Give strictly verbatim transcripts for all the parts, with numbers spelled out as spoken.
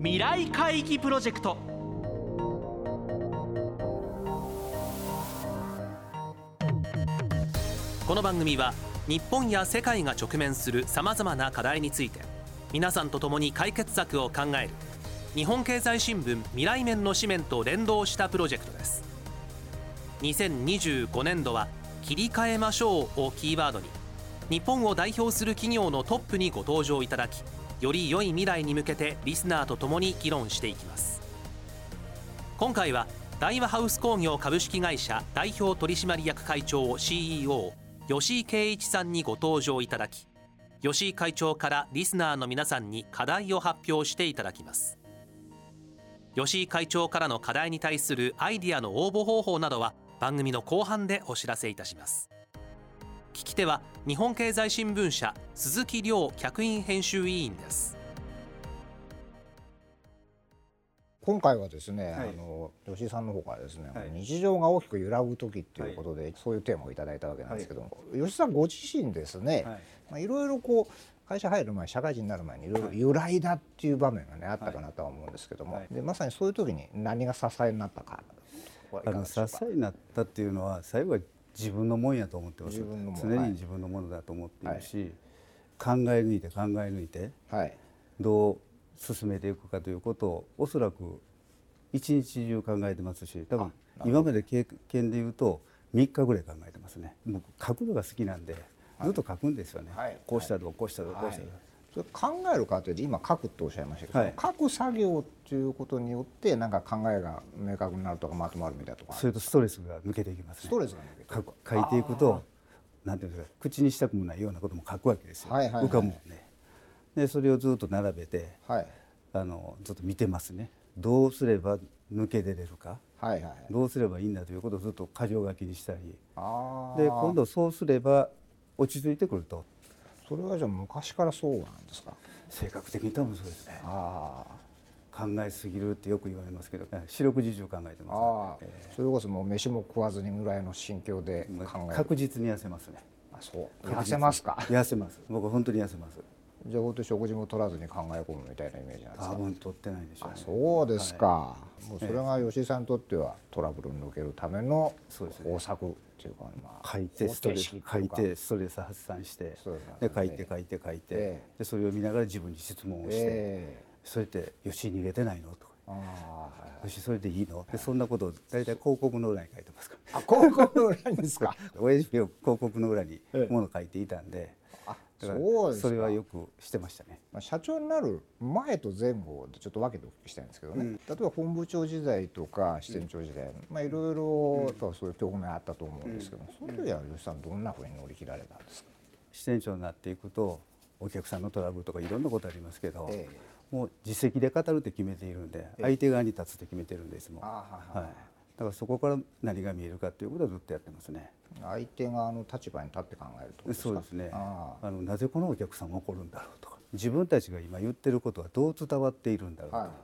未来会議プロジェクト。この番組は日本や世界が直面するさまざまな課題について皆さんと共に解決策を考える日本経済新聞未来面の紙面と連動したプロジェクトです。にせんにじゅうごねんどは切り替えましょうをキーワードに日本を代表する企業のトップにご登場いただき、より良い未来に向けてリスナーと共に議論していきます。今回は大和ハウス工業株式会社代表取締役会長 シーイーオー 吉井圭一さんにご登場いただき、吉井会長からリスナーの皆さんに課題を発表していただきます。吉井会長からの課題に対するアイディアの応募方法などは番組の後半でお知らせいたします。聞き手は日本経済新聞社鈴木亮客員編集委員です。 今回はですね、 はい、 あの吉井さんの方からですね、 はい、 日常が大きく揺らぐ時ということで、はい、そういうテーマをいただいたわけなんですけども、はい、吉井さんご自身ですね、はい、まあ、いろいろこう会社入る前、社会人になる前にいろいろ揺らいだっていう場面がね、あったかなとは思うんですけども、はい、でまさにそういう時に何が支えになったか、 あの支えになったっていうのは最後は自分のもんやと思ってます。常に自分のものだと思っているし、はい、考え抜いて考え抜いて、はい、どう進めていくかということをおそらく一日中考えてますし、多分今まで経験でいうとみっかぐらい考えてますね。僕書くのが好きなんでずっと書くんですよね、はい、こうしたらどうこうしたらどうこうしたらどう、 それ考える過程で今書くっておっしゃいましたけど、はい、書く作業ということによってなんか考えが明確になるとかまとまるみたいなとか、 それとストレスが抜けていきますね。 ストレスが抜けていく、 書いていくとなんていうんですか、口にしたくもないようなことも書くわけですよ、はいはいはい、浮かぶもんね。でそれをずっと並べて、はい、あのずっと見てますね。どうすれば抜け出れるか、はいはい、どうすればいいんだということをずっと箇条書きにしたり、あで今度そうすれば落ち着いてくると。 それはじゃあ昔からそうなんですか？ 性格的に多分そうですね。あ考えすぎるってよく言われますけど、四六時中考えてます、 あ、えー、それこそもう飯も食わずにぐらいの心境で考える。 確実に痩せますね。 あ、そう痩せますか？ 痩せます。僕は本当に痩せます。 じゃあ本当に食事も取らずに考え込むみたいなイメージなんですか？ 多分取ってないでしょうね。 あ、そうですか、はい、もうそれが吉井さんにとってはトラブルに抜けるための方策っていうか、まあ、 書いてストレス書いてストレス発散して、で書いて書いて書いて、えー、でそれを見ながら自分に質問をして、えー、それって吉井逃げてないのとか、あ、吉井それでいいの、でそんなことを大体広告の裏に書いてますから。 あ、広告の裏にですか？ 親父は広告の裏にもの書いていたんで、あ、そうですか。それはよくしてましたね。 まあ、社長になる前と前後でちょっと分けてお聞きしたいんですけどね、うん、例えば本部長時代とか支店長時代、うん、まあいろいろやっぱそういう局面あったと思うんですけど、うん、その時は吉井さんどんなふうに乗り切られたんですか？ 支店長になっていくとお客さんのトラブルとかいろんなことありますけど、ええ、もう自責で語るって決めているんで、ええ、相手側に立つって決めてるんですもん。あ、はい、はい、だからそこから何が見えるかということはずっとやってますね。 相手側の立場に立って考えると。 そうですね。ああのなぜこのお客さんが怒るんだろうとか、自分たちが今言ってることはどう伝わっているんだろうと、はい、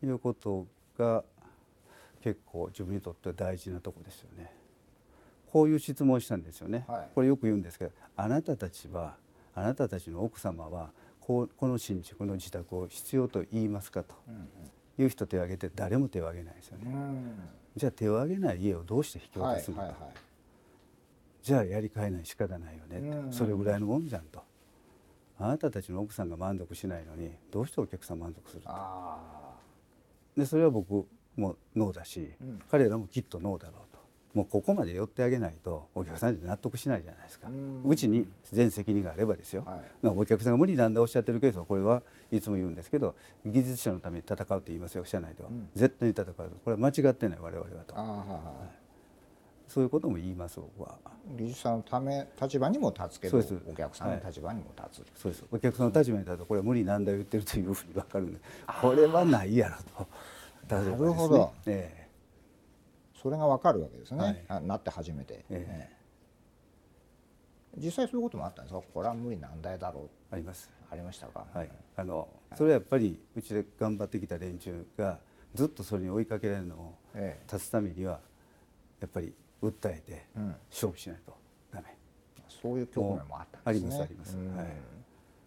いうことが結構自分にとっては大事なところですよね。こういう質問をしたんですよね、はい、これよく言うんですけど、あなたたちはあなたたちの奥様はこうこの新築の自宅を必要と言いますかと、うんうん、いう人手を挙げて誰も手を挙げないですよね、うん、じゃあ手を挙げない家をどうして引き渡すのか、はいはいはい、じゃあやり替えない仕方ないよね、うんうん、それぐらいのもんじゃんと。あなたたちの奥さんが満足しないのにどうしてお客さん満足すると。あでそれは僕もノーだし、うん、彼らもきっとノーだろうと。もうここまで寄ってあげないとお客さんって納得しないじゃないですか。うちに全責任があればですよ、はい、お客さんが無理なんだおっしゃってるケースはこれはいつも言うんですけど、技術者のために戦うって言いますよ、社内では、うん、絶対に戦う、これは間違ってない我々はと。あ、はいはい、そういうことも言います。僕は技術者のため立場にも立つけどお客さんの立場にも立つ、はい、 そうです。お客さんの立場に立つとこれは無理なんだ言ってるというふうに分かるんで、これはないやろと。 なるほど、ええ、それが分かるわけですね、はい、なって初めて、ええ、実際そういうこともあったんですか？これは無理難題だろう。 あります。 ありましたか？ はい、あのそれはやっぱりうちで頑張ってきた連中がずっとそれに追いかけられるのを立つためにはやっぱり訴えて勝負しないとダメ、 うん、そういう局面もあったんですね。 ありますあります、はい、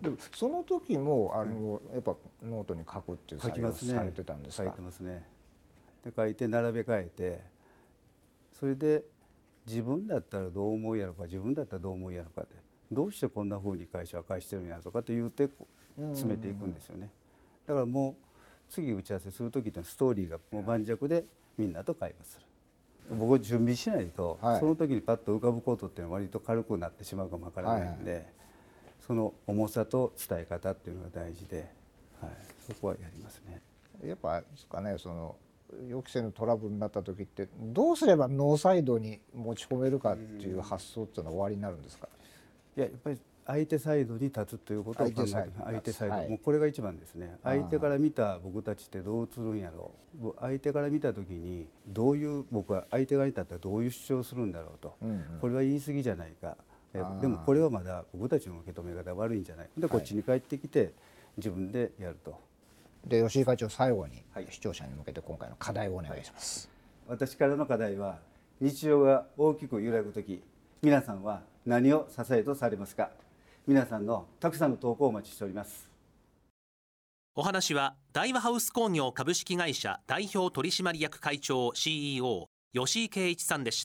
でもその時もあの、うん、やっぱノートに書くっていう作業をされてたんですか？ 書いてますね。で書いて並べ替えて、それで自分だったらどう思うやろか、自分だったらどう思うやろかって、どうしてこんなふうに会社は返してるんやとかって言って詰めていくんですよね。だからもう次打ち合わせする時ってストーリーがもう盤石でみんなと会話する。僕は準備しないと、はい、その時にパッと浮かぶことっていうのは割と軽くなってしまうかもわからないんで、はいはい、その重さと伝え方っていうのが大事で、はい、そこはやりますね。 やっぱですかね、その予期せぬトラブルになった時ってどうすればノーサイドに持ち込めるかっていう発想っていうのは終わりになるんですか？ いや、やっぱり相手サイドに立つということを考えて、相手サイド、はい、もうこれが一番ですね。相手から見た僕たちってどう映るんやろう、相手から見た時にどういう、僕は相手側に立ったらどういう主張をするんだろうと、うんうん、これは言い過ぎじゃないか、でもこれはまだ僕たちの受け止め方悪いんじゃないで、こっちに帰ってきて自分でやると。 で、吉井会長、最後に視聴者に向けて今回の課題をお願いします。 はい、私からの課題は、日常が大きく揺らぐとき、皆さんは何を支えとされますか？皆さんのたくさんの投稿をお待ちしております。 お話は大和ハウス工業株式会社代表取締役会長 シーイーオー 吉井圭一さんでした。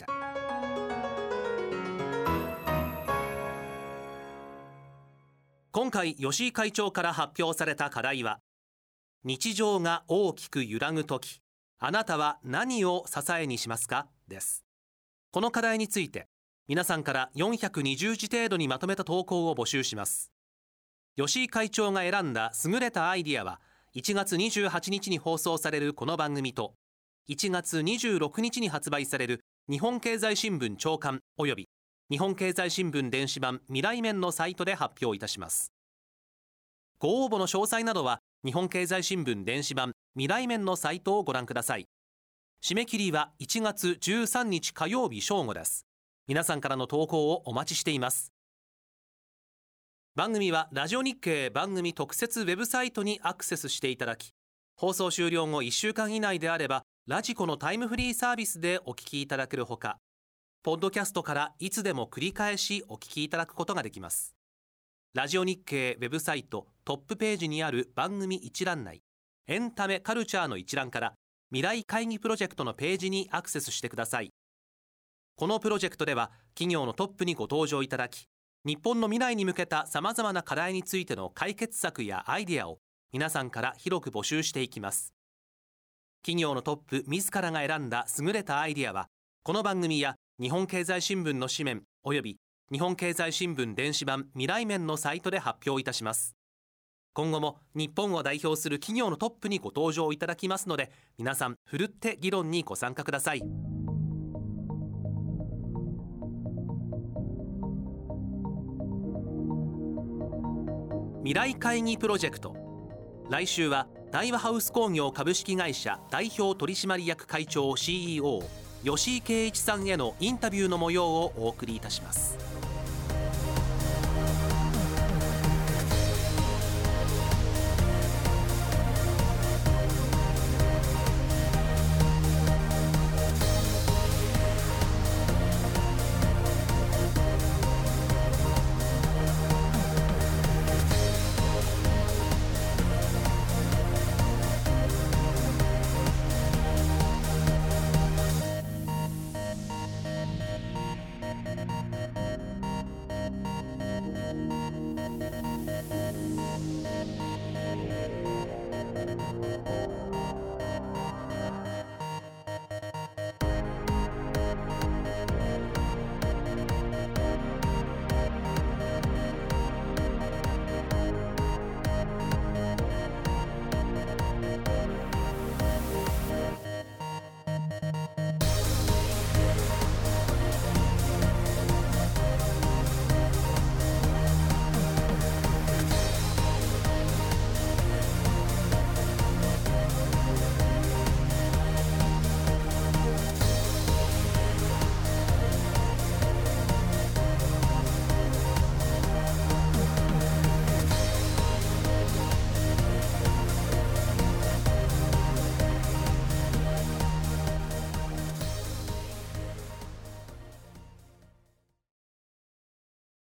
今回吉井会長から発表された課題は、日常が大きく揺らぐとき、あなたは何を支えにしますかです。この課題について皆さんからよんひゃくにじゅうじ程度にまとめた投稿を募集します。吉井会長が選んだ優れたアイディアはいちがつにじゅうはちにちに放送されるこの番組といちがつにじゅうろくにちに発売される日本経済新聞朝刊および日本経済新聞電子版未来面のサイトで発表いたします。ご応募の詳細などは日本経済新聞電子版未来面のサイトをご覧ください。締め切りはいちがつじゅうさんにち火曜日正午です。皆さんからの投稿をお待ちしています。番組はラジオ日経番組特設ウェブサイトにアクセスしていただき、放送終了後いっしゅうかん以内であればラジコのタイムフリーサービスでお聞きいただけるほか、ポッドキャストからいつでも繰り返しお聞きいただくことができます。ラジオ日経ウェブサイトトップページにある番組一覧内、エンタメカルチャーの一覧から未来会議プロジェクトのページにアクセスしてください。このプロジェクトでは企業のトップにご登場いただき、日本の未来に向けたさまざまな課題についての解決策やアイデアを皆さんから広く募集していきます。企業のトップ自らが選んだ優れたアイデアは、この番組や日本経済新聞の紙面および日本経済新聞電子版未来面のサイトで発表いたします。今後も日本を代表する企業のトップにご登場いただきますので、皆さんふるって議論にご参加ください。未来会議プロジェクト。来週は大和ハウス工業株式会社代表取締役会長 シーイーオー 吉井圭一さんへのインタビューの模様をお送りいたします。